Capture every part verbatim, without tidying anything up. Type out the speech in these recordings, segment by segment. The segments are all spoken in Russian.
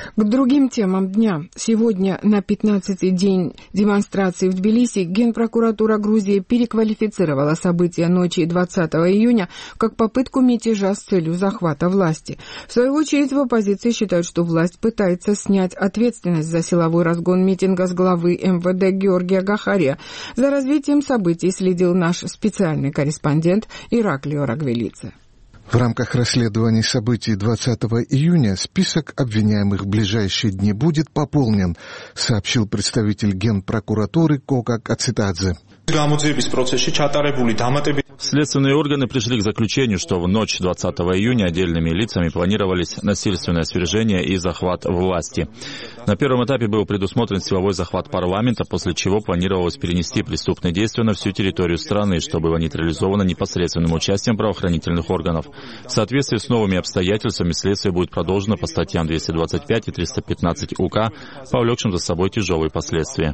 К другим темам дня. Сегодня на пятнадцатый день демонстрации в Тбилиси Генпрокуратура Грузии переквалифицировала события ночи двадцатого июня как попытку мятежа с целью захвата власти. В свою очередь в оппозиции считают, что власть пытается снять ответственность за силовой разгон митинга с главы эм вэ дэ Георгия Гахария. За развитием событий следил наш специальный корреспондент Ираклий Орагвелидзе. В рамках расследований событий двадцатого июня список обвиняемых в ближайшие дни будет пополнен, сообщил представитель Генпрокуратуры Кока Кацитадзе. Следственные органы пришли к заключению, что в ночь двадцатого июня отдельными лицами планировались насильственное свержение и захват власти. На первом этапе был предусмотрен силовой захват парламента, после чего планировалось перенести преступные действия на всю территорию страны, что было нейтрализовано непосредственным участием правоохранительных органов. В соответствии с новыми обстоятельствами следствие будет продолжено по статьям двести двадцать пять и триста пятнадцать УК, повлекшим за собой тяжелые последствия.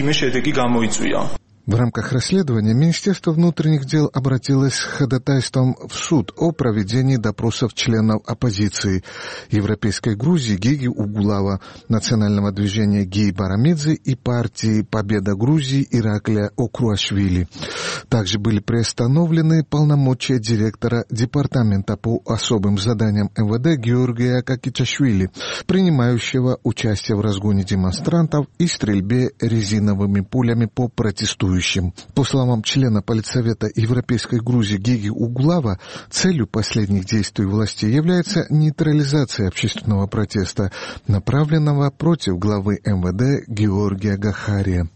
В рамках расследования Министерство внутренних дел обратилось с ходатайством в суд о проведении допросов членов оппозиции Европейской Грузии Геги Угулава, Национального движения Геи Барамидзе и партии «Победа Грузии» Ираклия Окруашвили. Также были приостановлены полномочия директора Департамента по особым заданиям эм вэ дэ Георгия Какичашвили, принимающего участие в разгоне демонстрантов и стрельбе резиновыми пулями по протестующим. По словам члена Политсовета Европейской Грузии Геги Угулава, целью последних действий власти является нейтрализация общественного протеста, направленного против главы эм вэ дэ Георгия Гахария.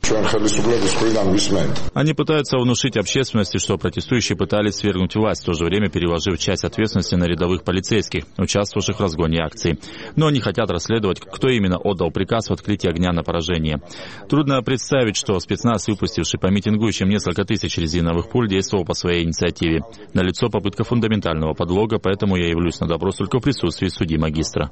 Они пытаются внушить общественности, что протестующие пытались свергнуть власть, в то же время переложив часть ответственности на рядовых полицейских, участвовавших в разгоне акций. Но они хотят расследовать, кто именно отдал приказ в открытии огня на поражение. Трудно представить, что спецназ, выпустивший по митингующим несколько тысяч резиновых пуль, действовал по своей инициативе. Налицо попытка фундаментального подлога, поэтому я явлюсь на допрос только в присутствии судьи-магистра.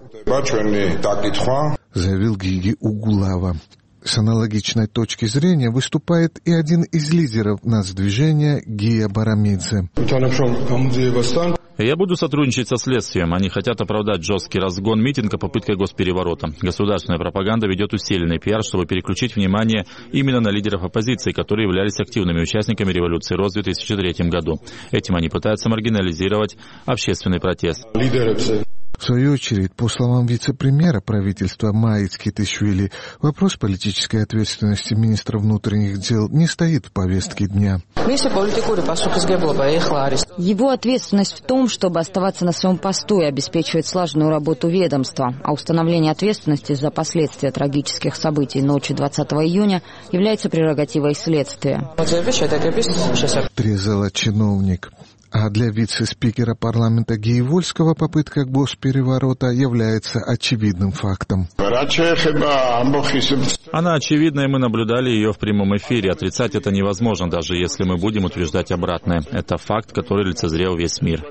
Заявил Геги Угулава. С аналогичной точки зрения выступает и один из лидеров нацдвижения Гия Барамидзе. Я буду сотрудничать со следствием. Они хотят оправдать жесткий разгон митинга попыткой госпереворота. Государственная пропаганда ведет усиленный пиар, чтобы переключить внимание именно на лидеров оппозиции, которые являлись активными участниками революции Роз в две тысячи третьем году. Этим они пытаются маргинализировать общественный протест. В свою очередь, по словам вице-премьера правительства Маиц Китишвили, вопрос политической ответственности министра внутренних дел не стоит в повестке дня. Его ответственность в том, чтобы оставаться на своем посту и обеспечивать слаженную работу ведомства, а установление ответственности за последствия трагических событий ночи двадцатого июня является прерогативой следствия. Отрезала чиновник. А для вице-спикера парламента Геи Вольского попытка госпереворота является очевидным фактом. Она очевидна, и мы наблюдали ее в прямом эфире. Отрицать это невозможно, даже если мы будем утверждать обратное. Это факт, который лицезрел весь мир.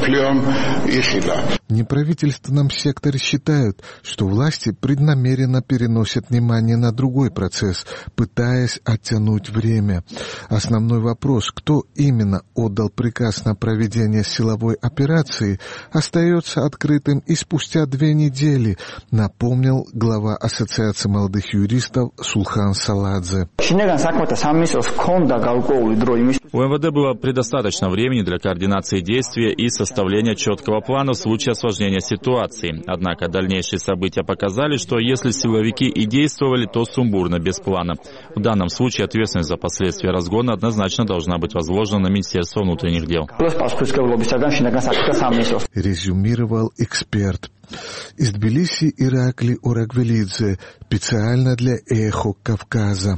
В неправительственном секторе считают, что власти преднамеренно переносят внимание на другой процесс, пытаясь оттянуть время. Основной вопрос, кто именно отдал приказ на проведение силовой операции, остается открытым и спустя две недели, напомнил глава Ассоциации молодых юристов Сулхан Саладзе. У эм вэ дэ было предостаточно времени для координации действий и составления четкого плана в случае осложнения ситуации. Однако дальнейшие события показали, что если силовики и действовали, то сумбурно, без плана. В данном случае ответственность за последствия разгона однозначно должна быть возложена на Министерство внутренних дел. Резюмировал эксперт. Из Тбилиси Ираклий Орагвелидзе, специально для «Эхо Кавказа».